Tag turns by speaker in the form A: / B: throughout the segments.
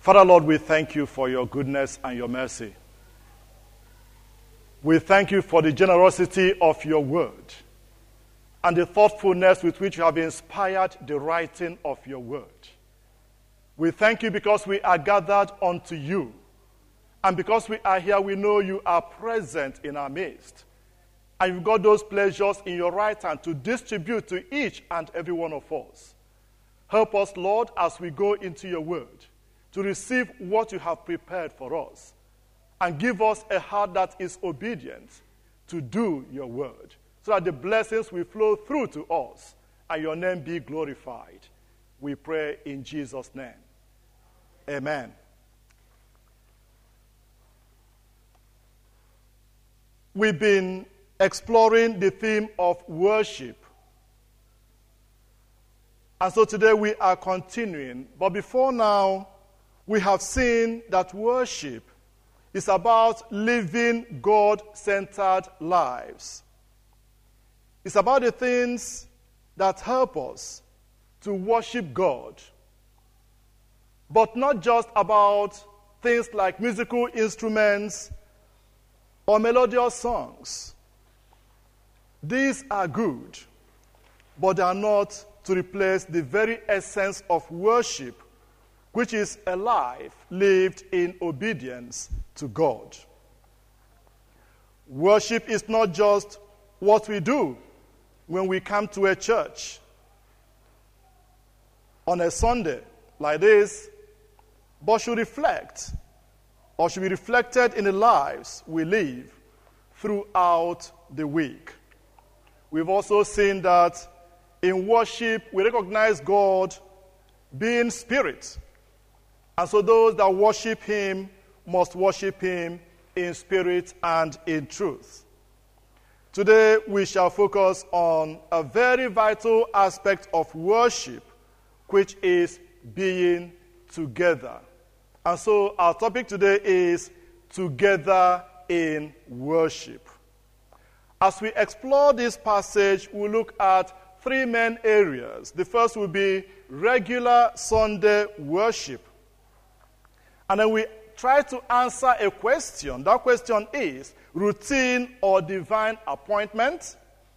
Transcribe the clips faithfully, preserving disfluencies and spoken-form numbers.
A: Father, Lord, we thank you for your goodness and your mercy. We thank you for the generosity of your word and the thoughtfulness with which you have inspired the writing of your word. We thank you because we are gathered unto you. And because we are here, we know you are present in our midst. And you've got those pleasures in your right hand to distribute to each and every one of us. Help us, Lord, as we go into your word, to receive what you have prepared for us. And give us a heart that is obedient to do your word, so that the blessings will flow through to us and your name be glorified. We pray in Jesus' name. Amen. We've been exploring the theme of worship. And so today we are continuing. But before now, we have seen that worship is about living God-centered lives. It's about the things that help us to worship God. But not just about things like musical instruments or melodious songs. These are good, but they are not to replace the very essence of worship, which is a life lived in obedience to God. Worship is not just what we do when we come to a church on a Sunday like this, but should reflect or should be reflected in the lives we live throughout the week. We've also seen that in worship we recognize God being spirit. And so those that worship him must worship him in spirit and in truth. Today we shall focus on a very vital aspect of worship, which is being together. And so our topic today is together in worship. As we explore this passage, we'll look at three main areas. The first will be regular Sunday worship. And then we try to answer a question. That question is, routine or divine appointment?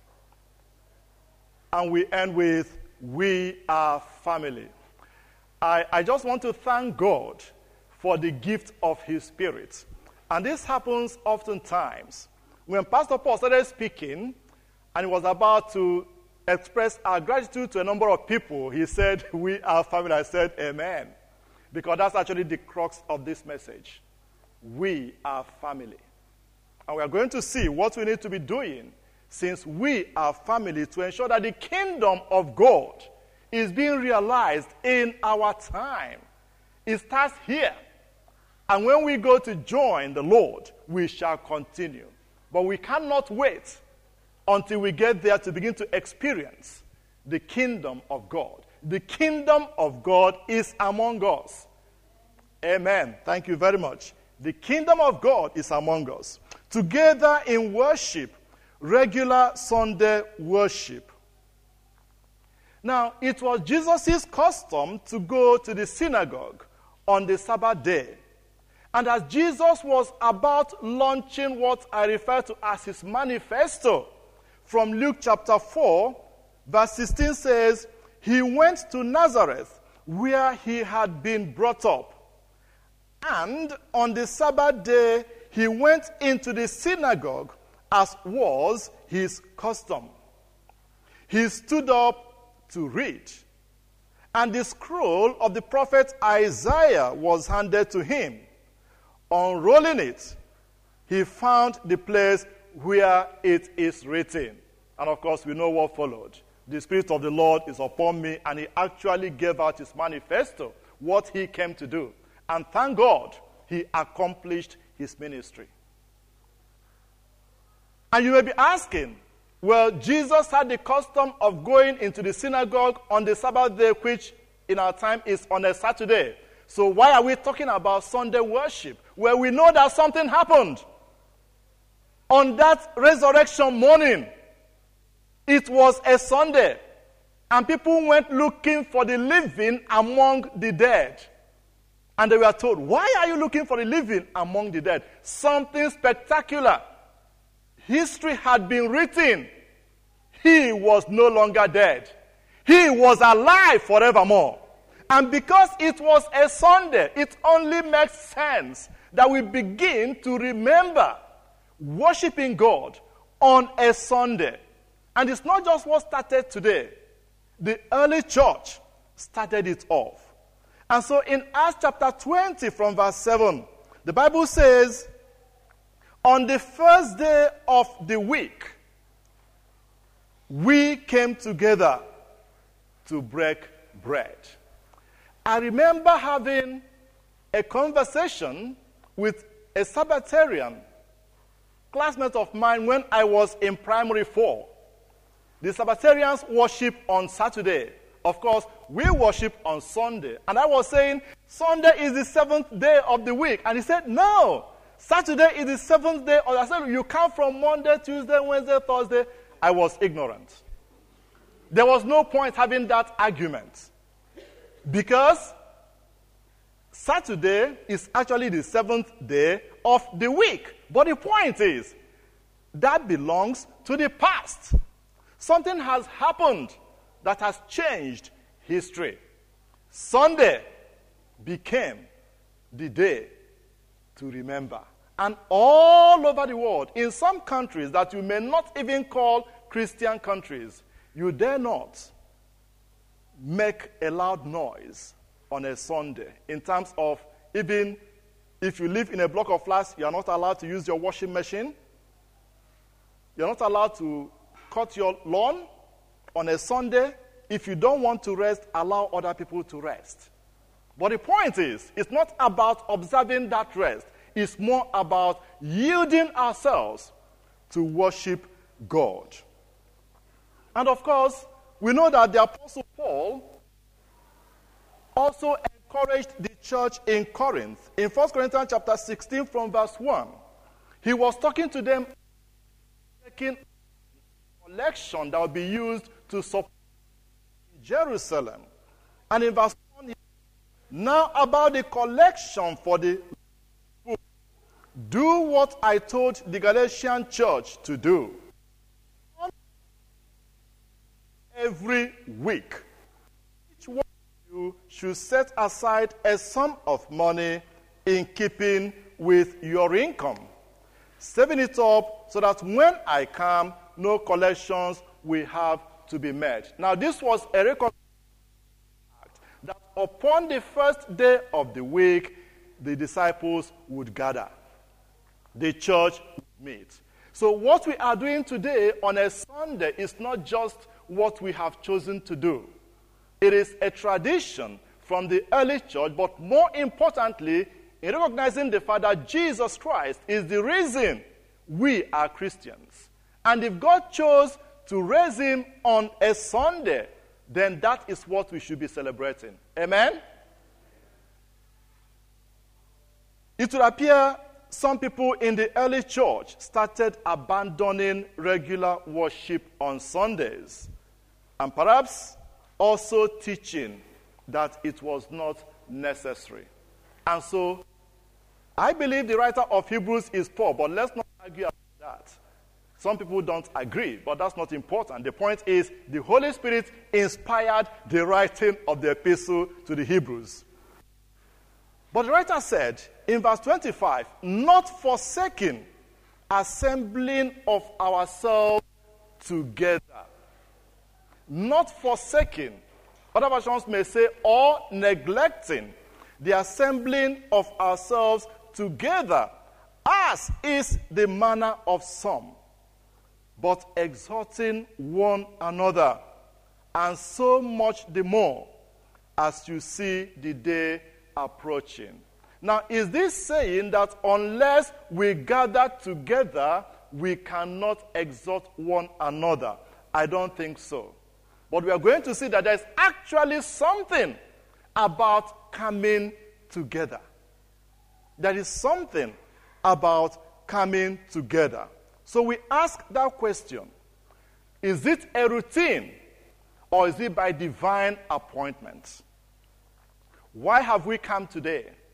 A: And we end with, we are family. I, I just want to thank God for the gift of his Spirit. And this happens oftentimes. When Pastor Paul started speaking, and he was about to express our gratitude to a number of people, he said, we are family. I said, amen. Because that's actually the crux of this message. We are family. And we are going to see what we need to be doing since we are family to ensure that the kingdom of God is being realized in our time. It starts here. And when we go to join the Lord, we shall continue. But we cannot wait until we get there to begin to experience the kingdom of God. The kingdom of God is among us. Amen. Thank you very much. The kingdom of God is among us. Together in worship, regular Sunday worship. Now, it was Jesus' custom to go to the synagogue on the Sabbath day. And as Jesus was about launching what I refer to as his manifesto, from Luke chapter four, verse sixteen says, he went to Nazareth, where he had been brought up. And on the Sabbath day, he went into the synagogue, as was his custom. He stood up to read. And the scroll of the prophet Isaiah was handed to him. Unrolling it, he found the place where it is written. And of course, we know what followed. The Spirit of the Lord is upon me, and he actually gave out his manifesto, what he came to do. And thank God, he accomplished his ministry. And you may be asking, well, Jesus had the custom of going into the synagogue on the Sabbath day, which in our time is on a Saturday. So why are we talking about Sunday worship, where we know that something happened? On that resurrection morning, it was a Sunday, and people went looking for the living among the dead. And they were told, why are you looking for the living among the dead? Something spectacular. History had been written. He was no longer dead. He was alive forevermore. And because it was a Sunday, it only makes sense that we begin to remember worshiping God on a Sunday. And it's not just what started today. The early church started it off. And so in Acts chapter twenty from verse seven, the Bible says, on the first day of the week, we came together to break bread. I remember having a conversation with a Sabbatarian classmate of mine when I was in primary four. The Sabbatarians worship on Saturday. Of course, we worship on Sunday. And I was saying, Sunday is the seventh day of the week. And he said, no, Saturday is the seventh day. I said, you count from Monday, Tuesday, Wednesday, Thursday. I was ignorant. There was no point having that argument. Because Saturday is actually the seventh day of the week. But the point is, that belongs to the past. Something has happened that has changed history. Sunday became the day to remember. And all over the world, in some countries that you may not even call Christian countries, you dare not make a loud noise on a Sunday. In terms of, even if you live in a block of flats, you are not allowed to use your washing machine. You're not allowed to cut your lawn on a Sunday. If you don't want to rest, allow other people to rest. But the point is, it's not about observing that rest. It's more about yielding ourselves to worship God. And of course, we know that the Apostle Paul also encouraged the church in Corinth. In First Corinthians chapter sixteen from verse one, he was talking to them, taking a collection that would be used to support Jerusalem. And in verse one, now about the collection for the food, do what I told the Galatian church to do. Every week, each one of you should set aside a sum of money in keeping with your income, saving it up so that when I come, no collections will have to be made. Now, this was a record that upon the first day of the week, the disciples would gather. The church would meet. So what we are doing today on a Sunday is not just what we have chosen to do. It is a tradition from the early church, but more importantly, in recognizing the fact that Jesus Christ is the reason we are Christians. And if God chose to raise him on a Sunday, then that is what we should be celebrating. Amen? It would appear some people in the early church started abandoning regular worship on Sundays, and perhaps also teaching that it was not necessary. And so, I believe the writer of Hebrews is Paul, but let's not argue about that. Some people don't agree, but that's not important. The point is, the Holy Spirit inspired the writing of the epistle to the Hebrews. But the writer said in verse twenty-five, not forsaking assembling of ourselves together. Not forsaking. Other versions may say, or neglecting the assembling of ourselves together, as is the manner of some, but exhorting one another, and so much the more as you see the day approaching. Now, is this saying that unless we gather together, we cannot exhort one another? I don't think so. But we are going to see that there's actually something about coming together. There is something about coming together. So we ask that question. Is it a routine or is it by divine appointment? Why have we come today?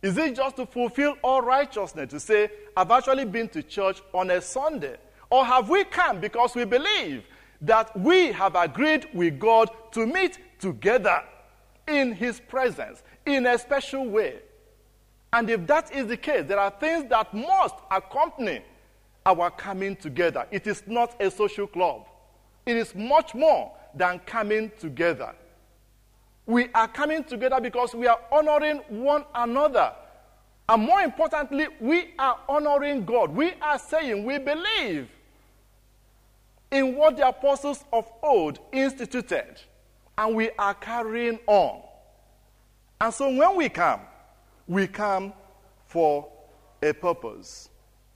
A: Is it just to fulfill all righteousness, to say, I've actually been to church on a Sunday? Or have we come because we believe that we have agreed with God to meet together in his presence in a special way? And if that is the case, there are things that must accompany our coming together. It is not a social club. It is much more than coming together. We are coming together because we are honoring one another. And more importantly, we are honoring God. We are saying we believe in what the apostles of old instituted. And we are carrying on. And so when we come, we come for a purpose.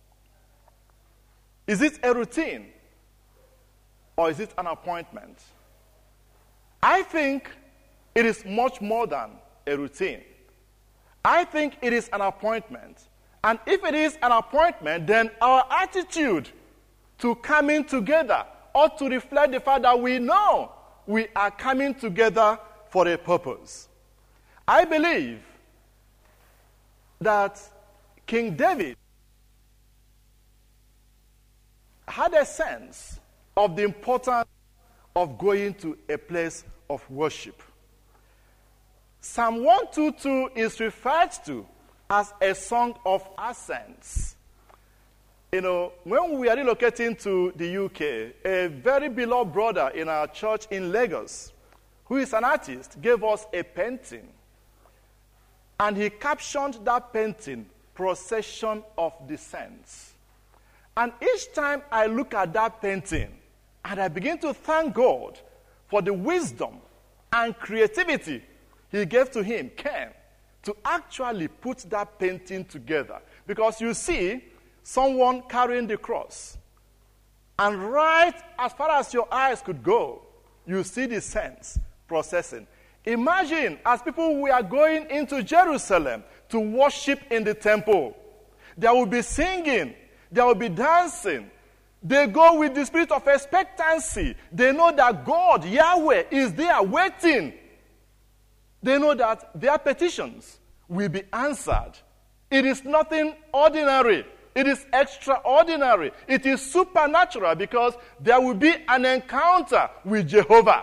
A: Is it a routine? Or is it an appointment? I think it is much more than a routine. I think it is an appointment. And if it is an appointment, then our attitude to coming together ought to reflect the fact that we know we are coming together for a purpose. I believe that King David had a sense of the importance of going to a place of worship. Psalm one twenty-two is referred to as a song of ascents. You know, when we are relocating to the U K, a very beloved brother in our church in Lagos, who is an artist, gave us a painting. And he captioned that painting, Procession of the Saints. And each time I look at that painting, and I begin to thank God for the wisdom and creativity he gave to him, Ken, to actually put that painting together. Because you see someone carrying the cross. And right as far as your eyes could go, you see the saints processing. Imagine as people were going into Jerusalem to worship in the temple. There will be singing. There will be dancing. They go with the spirit of expectancy. They know that God, Yahweh, is there waiting. They know that their petitions will be answered. It is nothing ordinary. It is extraordinary. It is supernatural because there will be an encounter with Jehovah.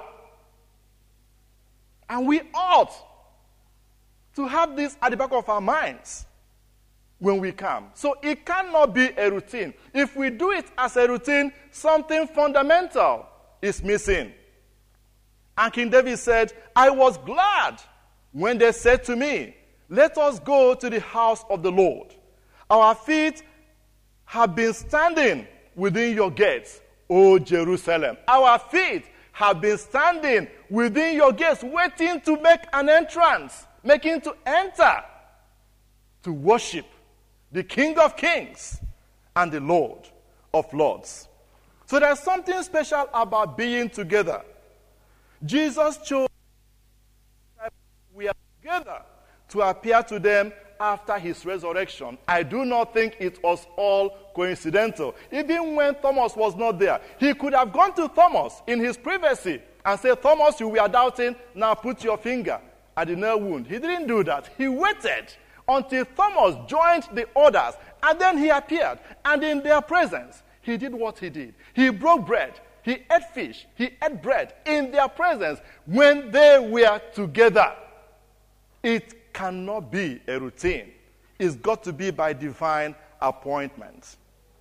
A: And we ought to have this at the back of our minds when we come. So it cannot be a routine. If we do it as a routine, something fundamental is missing. And King David said, I was glad when they said to me, let us go to the house of the Lord. Our feet have been standing within your gates, O Jerusalem. Our feet have been standing within your gates, waiting to make an entrance, making to enter, to worship the King of Kings and the Lord of Lords. So there's something special about being together. Jesus chose we are together to appear to them after his resurrection. I do not think it was all coincidental. Even when Thomas was not there, he could have gone to Thomas in his privacy and said, Thomas, you were doubting, now put your finger at the nail wound. He didn't do that. He waited until Thomas joined the others, and then he appeared. And in their presence, he did what he did. He broke bread. He ate fish. He ate bread in their presence when they were together. It cannot be a routine. It's got to be by divine appointment.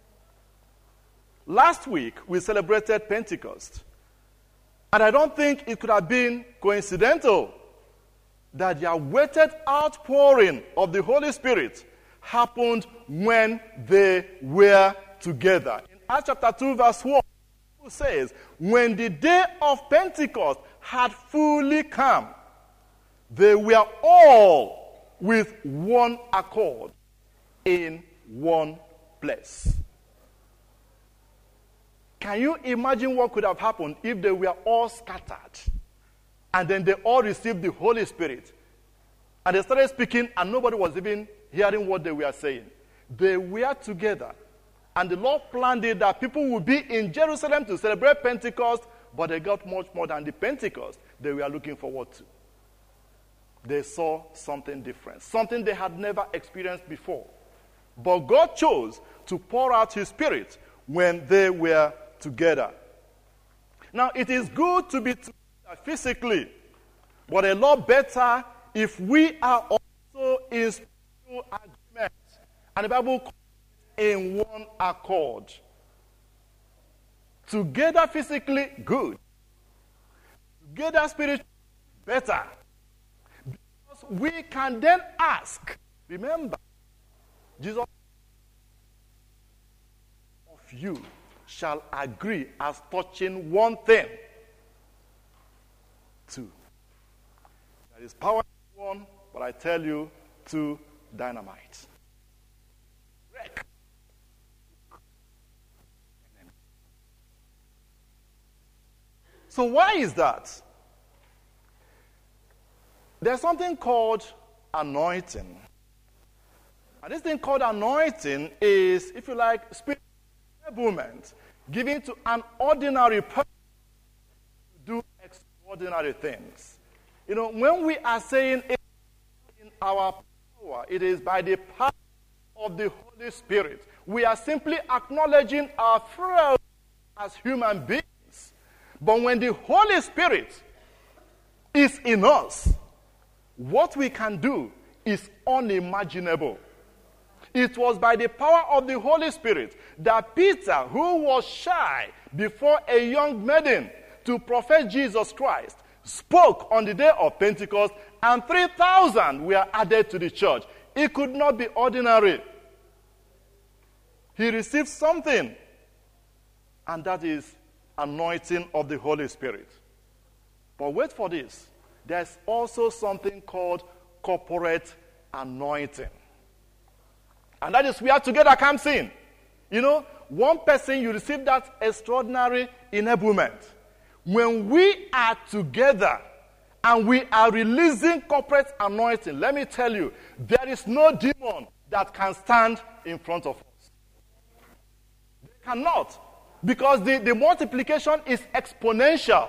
A: Last week, we celebrated Pentecost. And I don't think it could have been coincidental that the awaited outpouring of the Holy Spirit happened when they were together. In Acts chapter two, verse one, it says, when the day of Pentecost had fully come, they were all with one accord in one place. Can you imagine what could have happened if they were all scattered and then they all received the Holy Spirit and they started speaking and nobody was even hearing what they were saying? They were together, and the Lord planned it that people would be in Jerusalem to celebrate Pentecost, but they got much more than the Pentecost they were looking forward to. they saw something different, something they had never experienced before. But God chose to pour out his Spirit when they were together. Now, it is good to be together physically, but a lot better if we are also in spiritual agreement. And the Bible calls it in one accord. Together physically, good. Together spiritually, better. Because we can then ask, remember, Jesus of you shall agree as touching one thing. Two. There is power in one, but I tell you, two, dynamite. Wreck. So why is that? There's something called anointing. And this thing called anointing is, if you like, spiritual enablement given to an ordinary person to do extraordinary things. You know, when we are saying in our power, it is by the power of the Holy Spirit. We are simply acknowledging our frailty as human beings. But when the Holy Spirit is in us, what we can do is unimaginable. It was by the power of the Holy Spirit that Peter, who was shy before a young maiden to profess Jesus Christ, spoke on the day of Pentecost, and three thousand were added to the church. It could not be ordinary. He received something, and that is anointing of the Holy Spirit. But wait for this. There's also something called corporate anointing. And that is where together comes in. You know, one person, you receive that extraordinary enablement. When we are together and we are releasing corporate anointing, let me tell you, there is no demon that can stand in front of us. They cannot. Because the, the multiplication is exponential.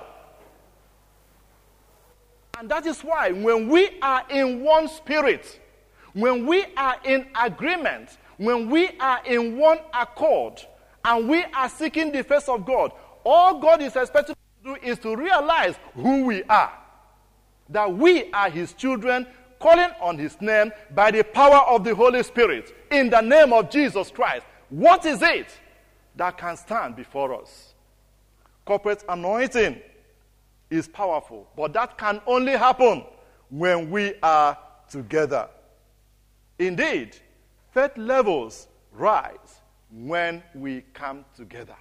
A: And that is why when we are in one spirit, when we are in agreement, when we are in one accord, and we are seeking the face of God, all God is expected to do is to realize who we are. That we are his children, calling on his name by the power of the Holy Spirit, in the name of Jesus Christ. What is it that can stand before us? Corporate anointing is powerful, but that can only happen when we are together. Indeed, faith levels rise when we come together.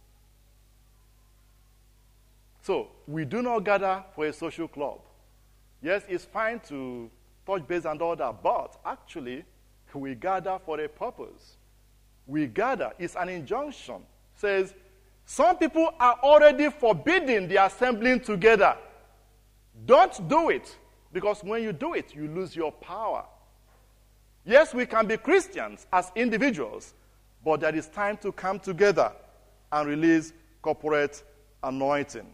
A: So, we do not gather for a social club. Yes, it's fine to touch base and all that, but actually, we gather for a purpose. We gather, it's an injunction. It says, some people are already forbidding the assembling together. Don't do it, because when you do it, you lose your power. Yes, we can be Christians as individuals, but there is time to come together and release corporate anointing.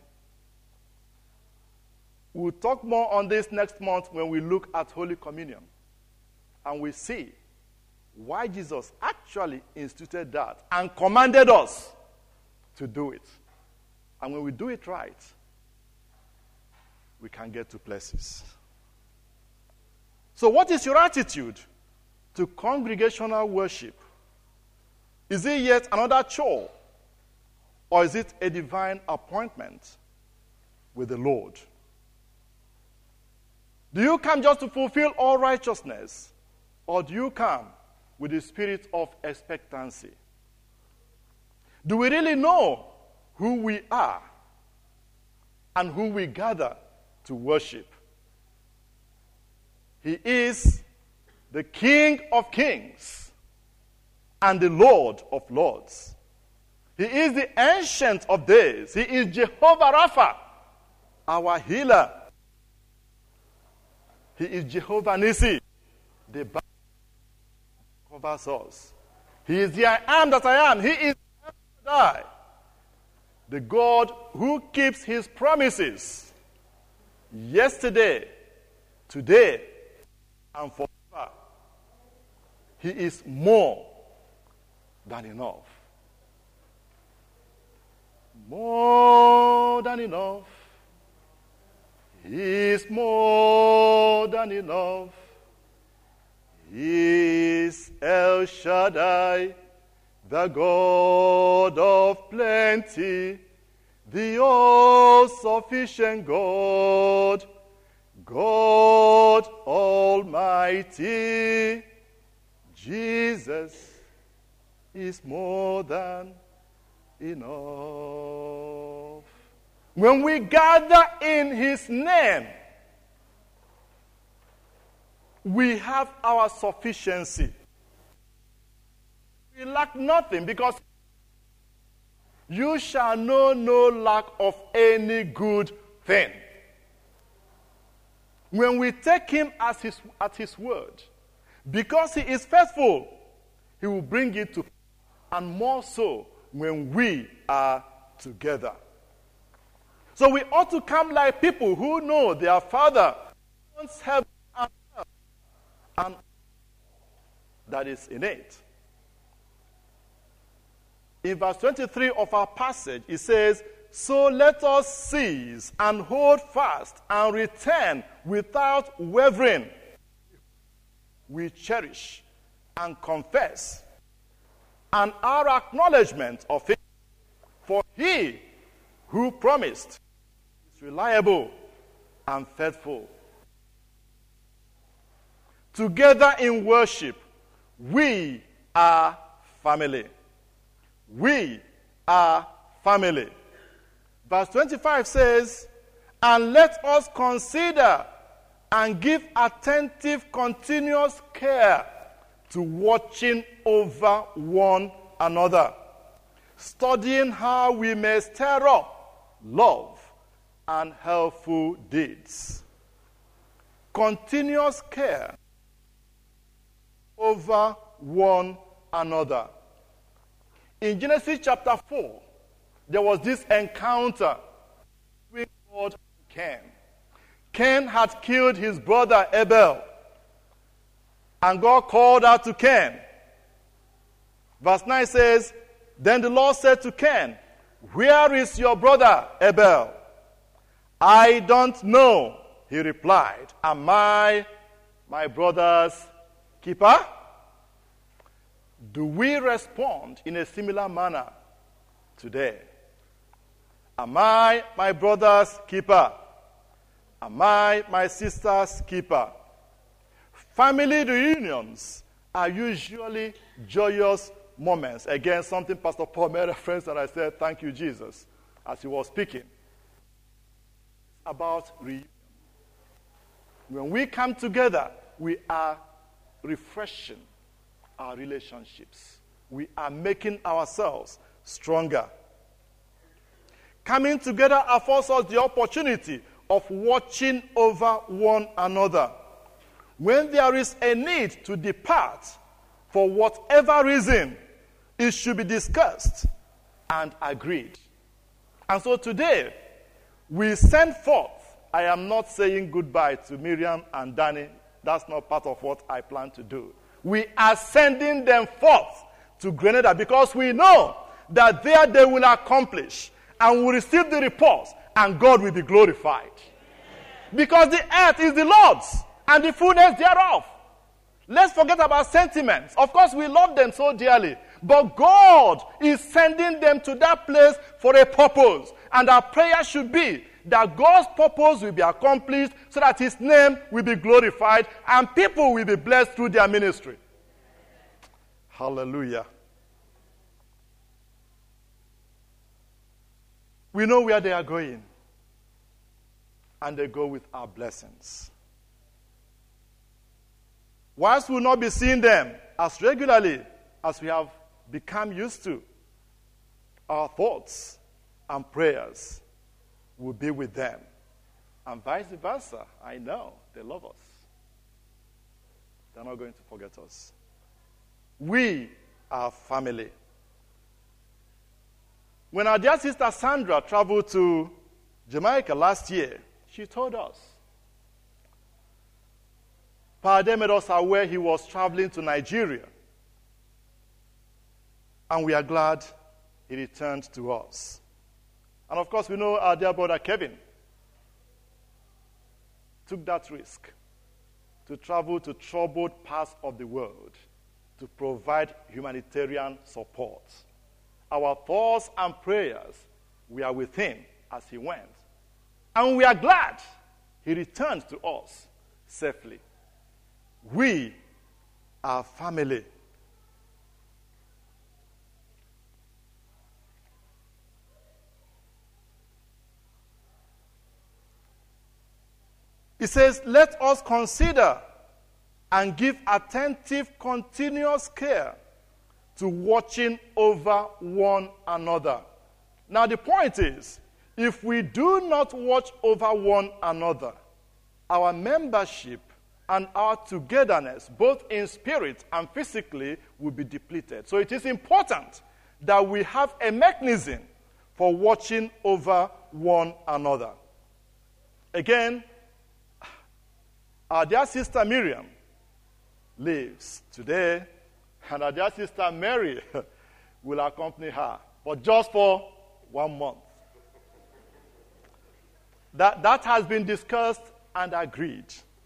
A: We'll talk more on this next month when we look at Holy Communion, and we see why Jesus actually instituted that and commanded us to do it. And when we do it right, we can get to places. So what is your attitude to congregational worship? Is it yet another chore? Or is it a divine appointment with the Lord? Do you come just to fulfill all righteousness? Or do you come with the spirit of expectancy? Do we really know who we are and who we gather to worship? He is the King of kings and the Lord of lords. He is the Ancient of days. He is Jehovah Rapha, our healer. He is Jehovah Nissi, the banner covers us. He is the I am that I am. He is I, the God who keeps his promises yesterday, today and forever. He is more than enough. More than enough. He is more than enough. He is El Shaddai, the God of plenty, the all-sufficient God, God Almighty. Jesus is more than enough. When we gather in His name, we have our sufficiency. We lack nothing, because you shall know no lack of any good thing. When we take Him as his, at His word, because He is faithful, He will bring it to pass, and more so when we are together. So we ought to come like people who know their Father wants heaven and earth, and that is innate. In verse twenty-three of our passage, it says, "So let us seize and hold fast and return without wavering. We cherish and confess, and our acknowledgement of it, for He who promised is reliable and faithful." Together in worship, we are family. We are family. Verse twenty-five says, "And let us consider and give attentive, continuous care to watching over one another, studying how we may stir up love and helpful deeds." Continuous care over one another. In Genesis chapter four, there was this encounter between God and Cain. Cain had killed his brother Abel, and God called out to Cain. Verse nine says, "Then the Lord said to Cain, 'Where is your brother Abel?' 'I don't know,' he replied. 'Am I my brother's keeper?'" Do we respond in a similar manner today? Am I my brother's keeper? Am I my sister's keeper? Family reunions are usually joyous moments. Again, something Pastor Paul made reference, and I said, "Thank you, Jesus," as he was speaking. It's about reunion. When we come together, we are refreshing our relationships. We are making ourselves stronger. Coming together affords us the opportunity of watching over one another. When there is a need to depart, for whatever reason, it should be discussed and agreed. And so today, we send forth. I am not saying goodbye to Miriam and Danny. That's not part of what I plan to do. We are sending them forth to Grenada because we know that there they will accomplish and will receive the reports, and God will be glorified. Because the earth is the Lord's and the fullness thereof. Let's forget about sentiments. Of course, we love them so dearly, but God is sending them to that place for a purpose. And our prayer should be that God's purpose will be accomplished so that His name will be glorified and people will be blessed through their ministry. Hallelujah. We know where they are going, and they go with our blessings. Whilst we will not be seeing them as regularly as we have become used to, our thoughts and prayers will be with them. And vice versa. I know they love us. They're not going to forget us. We are family. When our dear sister Sandra traveled to Jamaica last year, she told us Pade made us aware he was traveling to Nigeria. And we are glad he returned to us. And of course, we know our dear brother Kevin took that risk to travel to troubled parts of the world to provide humanitarian support. Our thoughts and prayers were with him as he went. And we are glad he returned to us safely. We are family. It says, let us consider and give attentive, continuous care to watching over one another. Now the point is, if we do not watch over one another, our membership and our togetherness, both in spirit and physically, will be depleted. So it is important that we have a mechanism for watching over one another. Again, our dear sister Miriam lives today, and our dear sister Mary will accompany her, but just for one month. That, that has been discussed and agreed.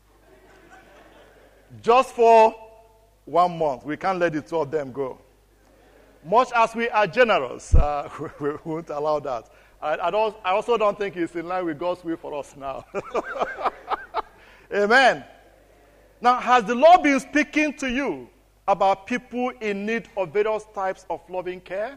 A: Just for one month. We can't let the two of them go. Much as we are generous, uh, we, we won't allow that. I, I, don't, I also don't think it's in line with God's will for us now. Amen. Now, has the Lord been speaking to you about people in need of various types of loving care?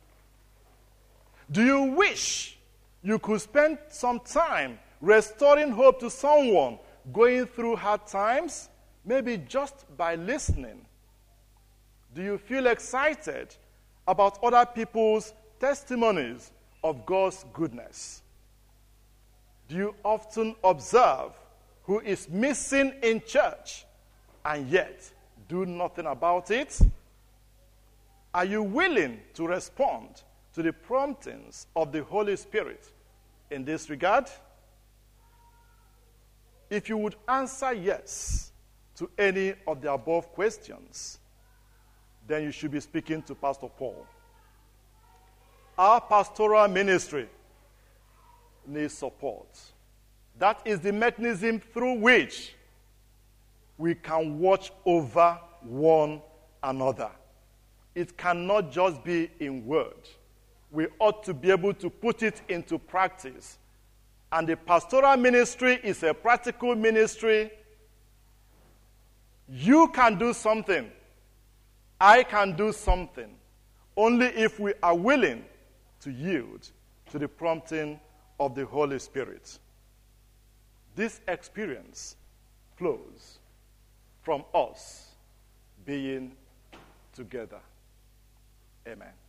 A: Do you wish you could spend some time restoring hope to someone going through hard times, maybe just by listening? Do you feel excited about other people's testimonies of God's goodness? Do you often observe who is missing in church and yet do nothing about it? Are you willing to respond to the promptings of the Holy Spirit in this regard? If you would answer yes to any of the above questions, then you should be speaking to Pastor Paul. Our pastoral ministry needs support. That is the mechanism through which we can watch over one another. It cannot just be in word. We ought to be able to put it into practice. And the pastoral ministry is a practical ministry. You can do something. I can do something. Only if we are willing to yield to the prompting of the Holy Spirit. This experience flows from us being together. Amen.